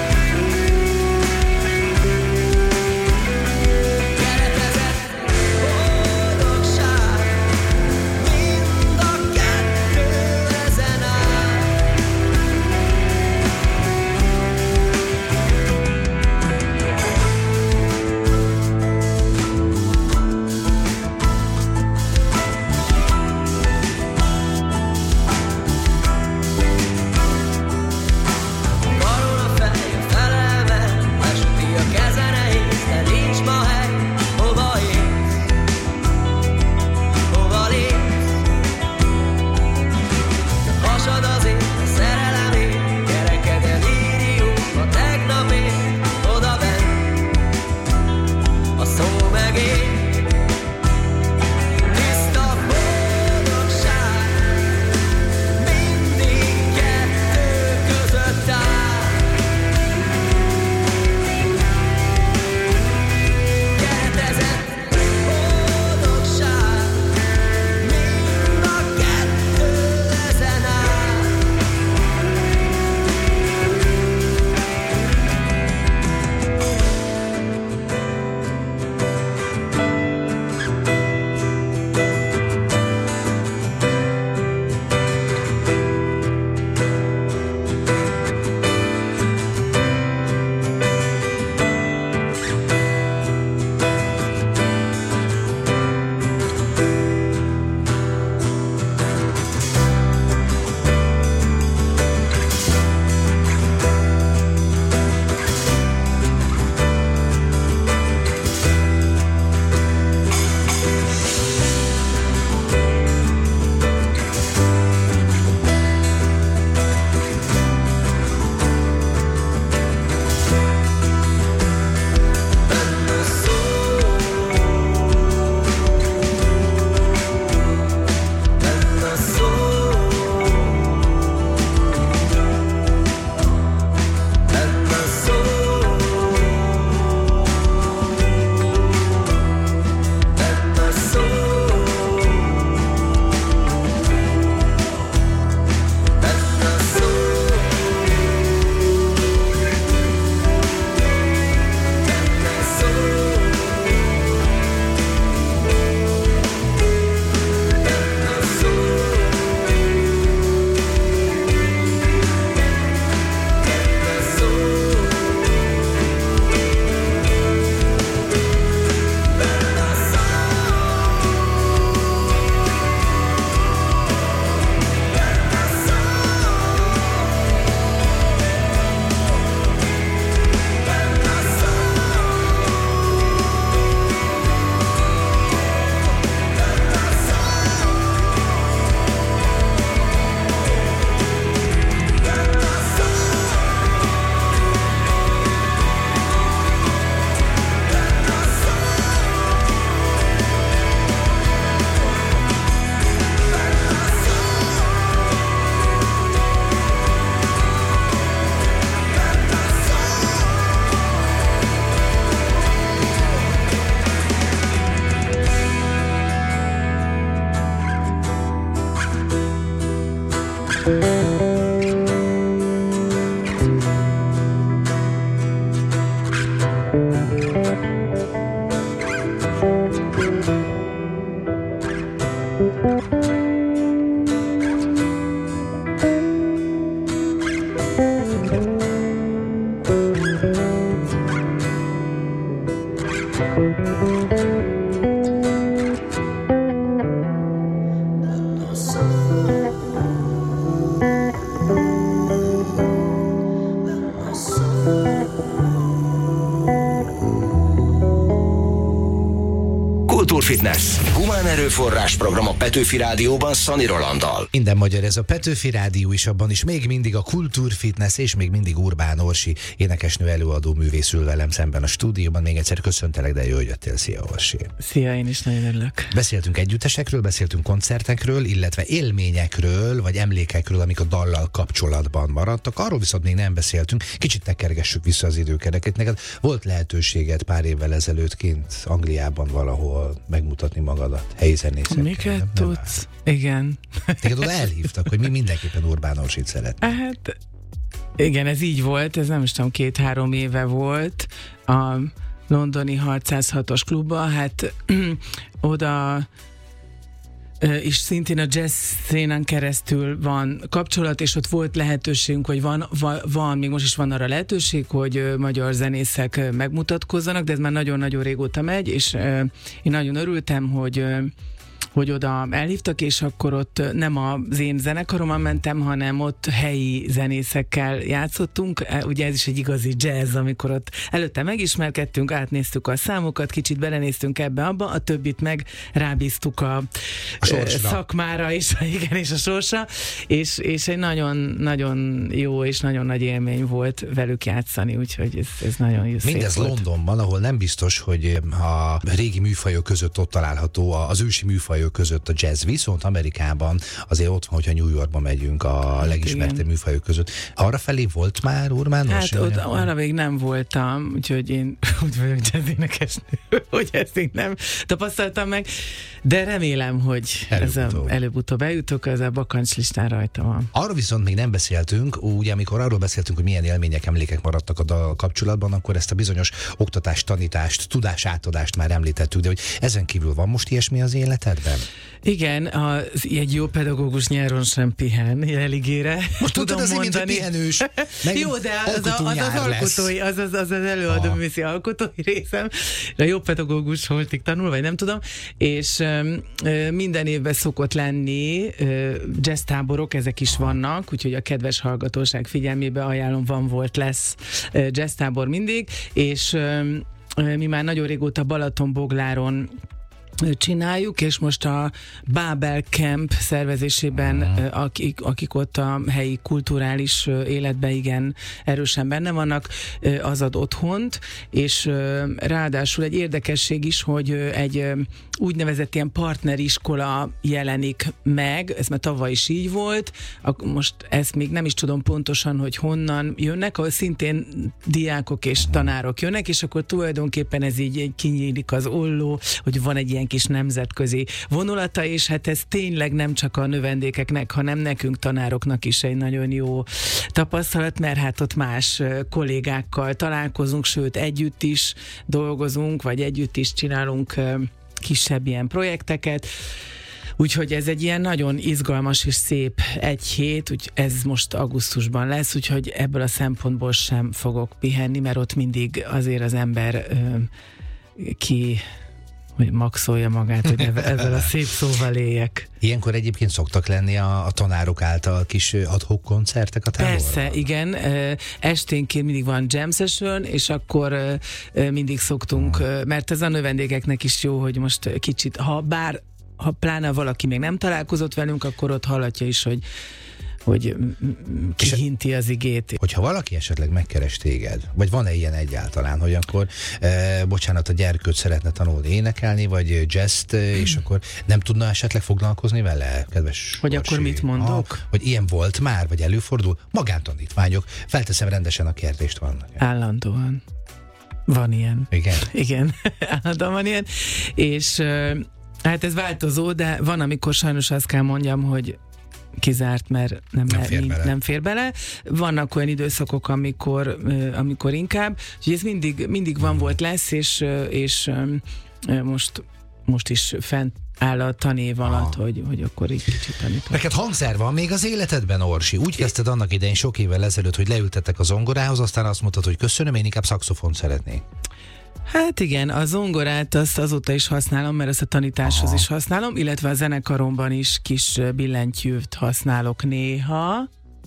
Keretezett boldogság mind a kettő ezen áll. Fitness. Humán erőforrás program a Petőfi Rádióban Szani Rolanddal. Minden magyar ez a Petőfi Rádió is, abban is még mindig a Kultúrfitness és még mindig Urbán Orsi énekesnő, előadó művész ül velem szemben a stúdióban. Még egyszer köszöntelek, de jó, hogy jöttél. Szia, Orsi. Szia, én is nagyon örülök. Beszéltünk együttesekről, beszéltünk koncertekről, illetve élményekről, vagy emlékekről, amik a dallal kapcsolatban maradtak. Arról viszont még nem beszéltünk. Kicsit tekergessük vissza az időkereket. Neked volt lehetőséged pár évvel ezelőtt kint Angliában valahol megmutatni magadat helyi zenészekkel. Miket tudsz? Igen. Téged oda elhívtak, hogy mi mindenképpen Urbán Orsit szeretnénk. Hát igen, ez így volt, ez nem is tudom, két-három éve volt a londoni hartszázhatos klubban, hát oda és szintén a jazz szénán keresztül van kapcsolat, és ott volt lehetőségünk, hogy van, van, van, még most is van arra lehetőség, hogy magyar zenészek megmutatkozzanak, de ez már nagyon-nagyon régóta megy, és én nagyon örültem, hogy hogy oda elhívtak, és akkor ott nem az én zenekaromon mentem, hanem ott helyi zenészekkel játszottunk. Ugye ez is egy igazi jazz, amikor ott előtte megismerkedtünk, átnéztük a számokat, kicsit belenéztünk ebbe-abba, a többit meg rábíztuk a, a szakmára, és, igen, és a sorsra, és, és egy nagyon-nagyon jó és nagyon nagy élmény volt velük játszani, úgyhogy ez, ez nagyon jó. Mindez Londonban, ahol nem biztos, hogy a régi műfajok között ott található az ősi műfajok között a jazz, viszont Amerikában azért ott van, hogyha New Yorkba megyünk a legismertebb műfajok között. Arra felé volt már Urbán Orsi? Hát ott arra még nem voltam, úgyhogy én úgy vagyok jazzénekesnő, hogy ezt én nem tapasztaltam meg, de remélem, hogy előbb-utóbb, ez a, előbb-utóbb eljutok, ez a bakancslistán rajta van. Arról viszont még nem beszéltünk, ugye amikor arról beszéltünk, hogy milyen élmények, emlékek maradtak a dal kapcsolatban, akkor ezt a bizonyos oktatást, tanítást, tudásátadást már említettük, de hogy ezen kívül van most ilyesmi az életedben? Igen, az, egy jó pedagógus nyáron sem pihen, jeligére. Most tudom tudod azért, mondani. Mint a pihenős. Jó, de az az, az, az alkotói, az az, az, az előadó művészi alkotói részem. A jó pedagógus holtig tanul, vagy nem tudom, és um, minden évben szokott lenni uh, jazz táborok, ezek is vannak, úgyhogy a kedves hallgatóság figyelmébe ajánlom, van, volt, lesz uh, jazz tábor mindig, és um, mi már nagyon régóta Balatonbogláron csináljuk, és most a Babel Camp szervezésében, akik, akik ott a helyi kulturális életben igen erősen benne vannak, az ad otthont, és ráadásul egy érdekesség is, hogy egy úgynevezett ilyen partneriskola jelenik meg, ez már tavaly is így volt, most ezt még nem is tudom pontosan, hogy honnan jönnek, ahol szintén diákok és tanárok jönnek, és akkor tulajdonképpen ez így kinyílik az olló, hogy van egy ilyen kis nemzetközi vonulata, és hát ez tényleg nem csak a növendékeknek, hanem nekünk tanároknak is egy nagyon jó tapasztalat, mert hát ott más kollégákkal találkozunk, sőt együtt is dolgozunk, vagy együtt is csinálunk kisebb ilyen projekteket. Úgyhogy ez egy ilyen nagyon izgalmas és szép egy hét, úgy ez most augusztusban lesz, úgyhogy ebből a szempontból sem fogok pihenni, mert ott mindig azért az ember ö, ki hogy maxolja magát, hogy ezzel a szép szóval éljek. Ilyenkor egyébként szoktak lenni a, a tanárok által kis ad-hoc koncertek a táborban? Persze, igen. Esténként mindig van jam session, és akkor mindig szoktunk, hmm. mert ez a növendékeknek is jó, hogy most kicsit, ha bár, ha pláne valaki még nem találkozott velünk, akkor ott hallatja is, hogy hogy kihinti az igét. Hogyha valaki esetleg megkeres téged, vagy van-e ilyen egyáltalán, hogy akkor, e, bocsánat, a gyerkőt szeretne tanulni énekelni, vagy jazzt, és akkor nem tudna esetleg foglalkozni vele, kedves Hogy Orsi? Akkor mit mondok? Ha, hogy ilyen volt már, vagy előfordul? Magántanítványok. Felteszem rendesen a kérdést, vannak. Állandóan. Van ilyen. Igen? Igen, állandóan van ilyen. És hát ez változó, de van, amikor sajnos azt kell mondjam, hogy kizárt, mert nem, nem, fér nem, nem fér bele. Vannak olyan időszakok, amikor, amikor inkább. Úgyhogy ez mindig, mindig van, volt, lesz, és, és most, most is fent áll a tanév alatt, hogy, hogy akkor így kicsit tanítom. Neked hangszer van még az életedben, Orsi? Úgy kezdted annak idején sok évvel ezelőtt, hogy leültettek a zongorához, aztán azt mondtad, hogy köszönöm, én inkább szaxofont szeretnék. Hát igen, a zongorát azt azóta is használom, mert azt a tanításhoz Aha. is használom, illetve a zenekaromban is kis billentyűt használok néha.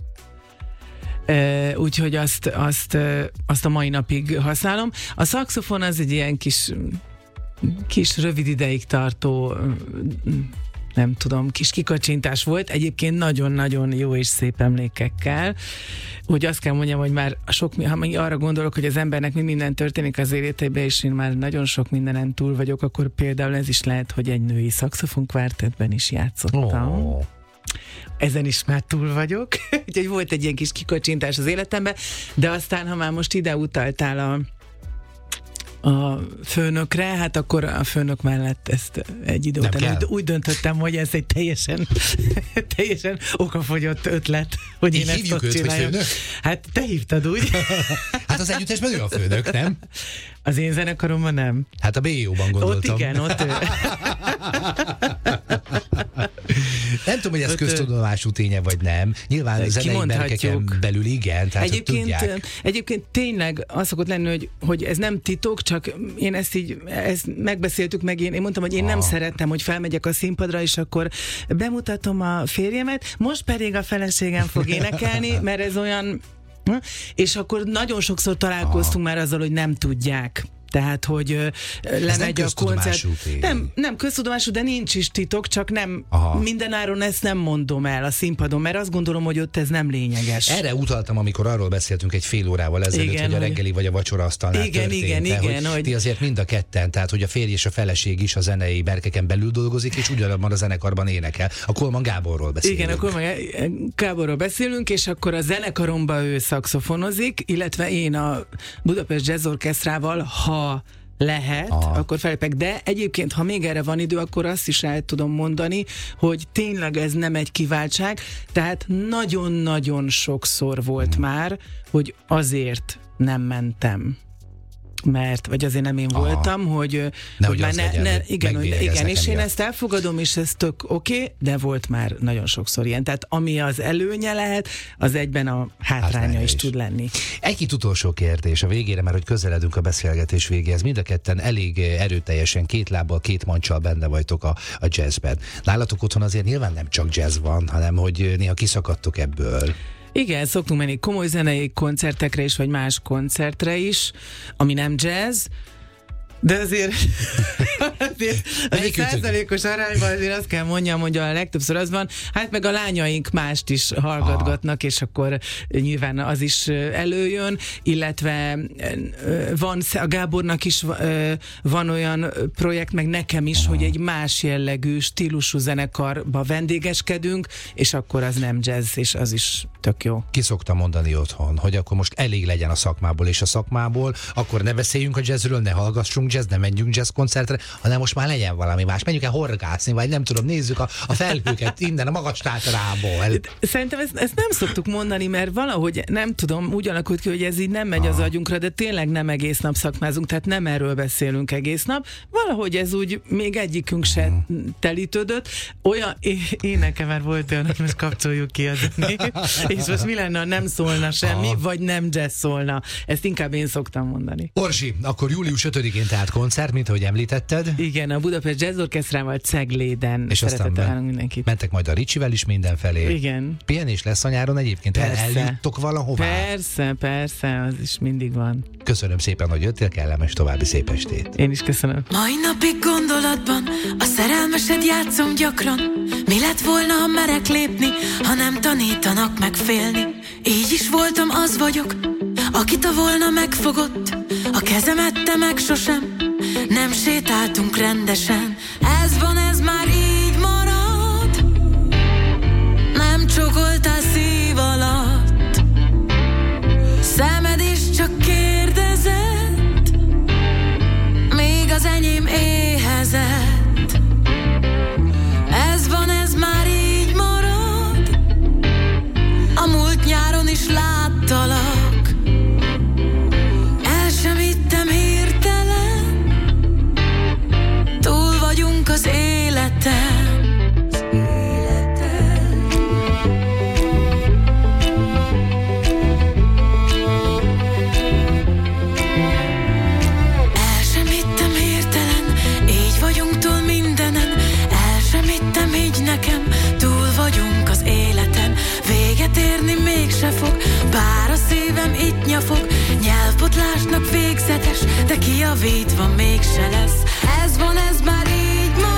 Uh, úgyhogy azt, azt, uh, azt a mai napig használom. A szaxofon az egy ilyen kis kis rövid ideig tartó, nem tudom, kis kikacsintás volt, egyébként nagyon-nagyon jó és szép emlékekkel. Úgy azt kell mondjam, hogy már sok, ha arra gondolok, hogy az embernek mi minden történik az életében, és én már nagyon sok mindenen túl vagyok, akkor például ez is lehet, hogy egy női szaxofonkvártetben is játszottam. Oh. Ezen is már túl vagyok, úgyhogy volt egy ilyen kis kikacsintás az életemben, de aztán, ha már most ide utaltál a a főnökre, hát akkor a főnök mellett ezt egy idő után úgy, úgy döntöttem, hogy ez egy teljesen teljesen okafogyott ötlet, hogy én ezt ott csináljam. Hát te hívtad úgy. Hát az együttesben ő a főnök, nem? Az én zenekaromban nem. Hát a bé ó-ban gondoltam. Ott igen, ott ő. Nem tudom, hogy ez köztudomású ténye vagy nem. Nyilván a zenei berkeken belül igen, tehát egyébként, egyébként tényleg az szokott lenni, hogy, hogy ez nem titok, csak én ezt így, ezt megbeszéltük meg, én, én mondtam, hogy én ah. nem szerettem, hogy felmegyek a színpadra, és akkor bemutatom a férjemet, most pedig a feleségem fog énekelni, mert ez olyan... És akkor nagyon sokszor találkoztunk ah. már azzal, hogy nem tudják. Tehát, hogy uh, lemegy a koncert. Nem, nem köztudomású, de nincs is titok, csak nem Aha. mindenáron ezt nem mondom el a színpadon, mert azt gondolom, hogy ott ez nem lényeges. Erre utaltam, amikor arról beszéltünk egy fél órával ezelőtt, igen, hogy a reggeli vagy a vacsora asztalnál igen, történt. Igen, de, igen, hogy hogy... ti azért mind a ketten, tehát hogy a férj és a feleség is a zenei berkeken belül dolgozik, és ugyanabban a zenekarban énekel. A Kolman Gáborról beszélünk. Igen, a Kolman Gáborról beszélünk, és akkor a zenekaromban ő szaxofonozik, illetve én a Budapest Jazz Orchestrával, ha lehet, Aha. akkor felépek. De egyébként, ha még erre van idő, akkor azt is el tudom mondani, hogy tényleg ez nem egy kiváltság, tehát nagyon-nagyon sokszor volt hmm. már, hogy azért nem mentem. Mert, vagy azért nem én Aha. voltam, hogy, ne, hogy már ne, legyen, ne, igen, hogy, igen és én miatt. ezt elfogadom, és ez tök oké, okay, de volt már nagyon sokszor ilyen. Tehát ami az előnye lehet, az egyben a hátránya, hátránya is, is tud lenni. Egy-két utolsó kérdés a végére, mert hogy közeledünk a beszélgetés végéhez. Mind a ketten elég erőteljesen, két lábbal, két mancsal benne vagytok a, a jazzben. Nálatok otthon azért nyilván nem csak jazz van, hanem hogy néha kiszakadtok ebből. Igen, szoktunk menni komoly zenei koncertekre is, vagy más koncertre is, ami nem jazz, de azért, azért egy százalékos arányban azért azt kell mondjam, hogy a legtöbbször az van, hát meg a lányaink mást is hallgatgatnak, ah. és akkor nyilván az is előjön, illetve van, a Gábornak is van olyan projekt, meg nekem is, ah. hogy egy más jellegű, stílusú zenekarba vendégeskedünk, és akkor az nem jazz, és az is tök jó. Ki szoktam mondani otthon, hogy akkor most elég legyen a szakmából és a szakmából, akkor ne beszéljünk a jazzről, ne hallgassunk jazz, ne menjünk jazz koncertre, hanem most már legyen valami más. Menjünk el horgászni, vagy nem tudom, nézzük a, a felhőket innen, a magas tátrából. Szerintem ezt, ezt nem szoktuk mondani, mert valahogy nem tudom, úgy alakult ki, hogy ez így nem megy ah. az agyunkra, de tényleg nem egész nap szakmázunk, tehát nem erről beszélünk egész nap. Valahogy ez úgy még egyikünk se hmm. telítődött. Olyan, én nekem már volt olyan, hogy most kapcsoljuk ki a zenét, és most mi lenne, ha nem szólna semmi, ah. vagy nem jazz szólna. Ezt inkább én szoktam mondani. Orsi, akkor július ötödikén tehát koncert, mint ahogy említetted. Igen, a Budapest Jazz Orchestrával Cegléden. És aztán ben, mindenkit. Mentek majd a Ricsivel is mindenfelé. Igen. Pihenés lesz a nyáron egyébként? El, eljuttok valahová? Persze, persze, az is mindig van. Köszönöm szépen, hogy jöttél, kellemes további szép estét. Én is köszönöm. Mai napig gondolatban a szerelmesed játszom gyakran. Mi lett volna, ha merek lépni, ha nem tanítanak meg félni? Így is voltam, az vagyok, akit a volna megfogott. A kezemet te meg sosem, nem sétáltunk rendesen. Ez van, ez már így marad. Nem csokoltál szív alatt. Szemed is csak kérdezett, még az enyém éhezett. Ez van, ez már így marad. A múlt nyáron is láttalak. El sem hittem hirtelen, túl vagyunk az életen. El sem hittem hirtelen, így vagyunk túl mindenen. El sem hittem így nekem, túl vagyunk az életen. Véget érni mégse fog, bár a szívem itt nyafog. Nyelv Kárpótlásnak végzetes, de kijavítva mégse lesz. Ez van, ez már így ma.